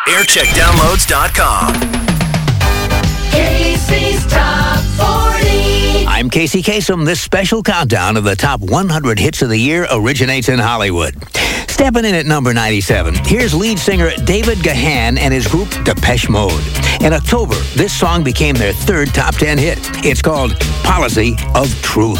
aircheckdownloads.com. Casey's Top 40. I'm Casey Kasem. This special countdown of the top 100 hits of the year originates in Hollywood. Stepping in at number 97, here's lead singer David Gahan and his group Depeche Mode. In October, this song became their third top 10 hit. It's called Policy of Truth.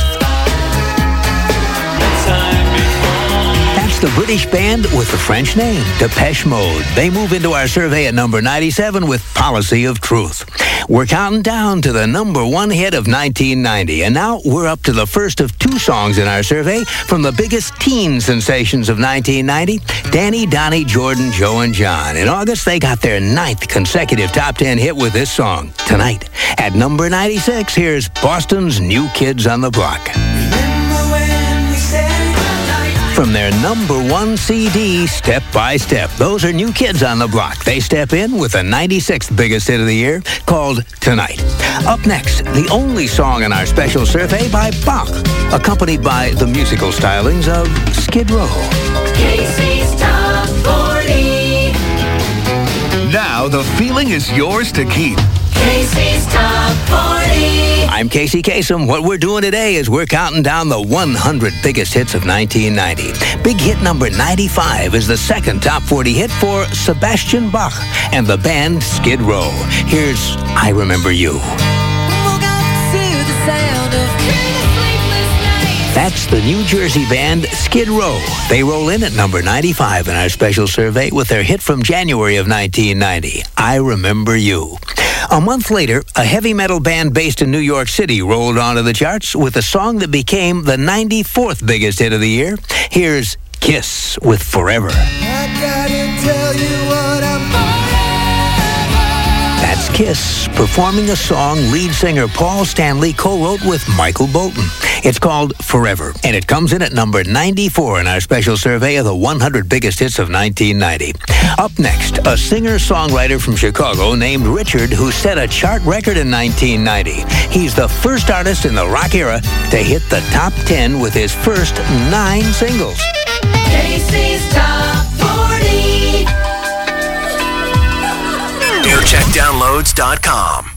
That's the British band with the French name, Depeche Mode. They move into our survey at number 97 with Policy of Truth. We're counting down to the number one hit of 1990, and now we're up to the first of two songs in our survey from the biggest teen sensations of 1990, Danny, Donnie, Jordan, Joe, and John. In August, they got their ninth consecutive top 10 hit with this song. Tonight, at number 96, here's Boston's New Kids on the Block. From their number one CD, Step by Step. Those are New Kids on the Block. They step in with the 96th biggest hit of the year, called Tonight. Up next, the only song in our special survey by Bach, accompanied by the musical stylings of Skid Row. Casey's Top 40. Now the feeling is yours to keep. Casey's Top 40. I'm Casey Kasem. What we're doing today is we're counting down the 100 biggest hits of 1990. Big hit number 95 is the second top 40 hit for Sebastian Bach and the band Skid Row. Here's I Remember You. That's the New Jersey band Skid Row. They roll in at number 95 in our special survey with their hit from January of 1990, I Remember You. A month later, a heavy metal band based in New York City rolled onto the charts with a song that became the 94th biggest hit of the year. Here's Kiss with Forever. I gotta tell you what That's Kiss, performing a song lead singer Paul Stanley co-wrote with Michael Bolton. It's called Forever, and it comes in at number 94 in our special survey of the 100 biggest hits of 1990. Up next, a singer-songwriter from Chicago named Richard who set a chart record in 1990. He's the first artist in the rock era to hit the top 10 with his first 9 singles. Casey's Top 40. aircheckdownloads.com.